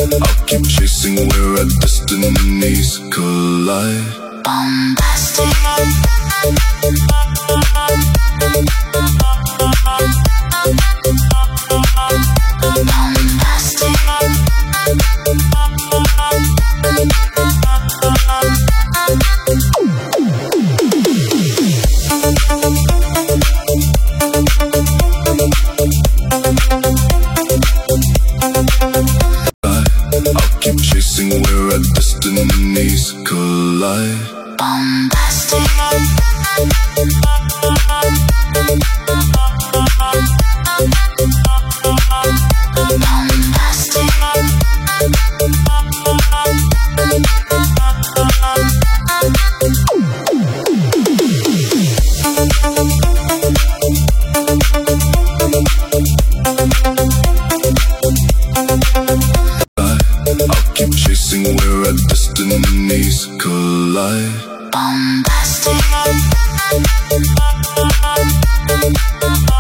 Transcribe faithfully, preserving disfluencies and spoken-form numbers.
I'll keep chasing where our destinies collide. Bombastic. I'll keep chasing where our destinies collide. Bombastic. I'll keep chasing where our destinies collide. Bombastic.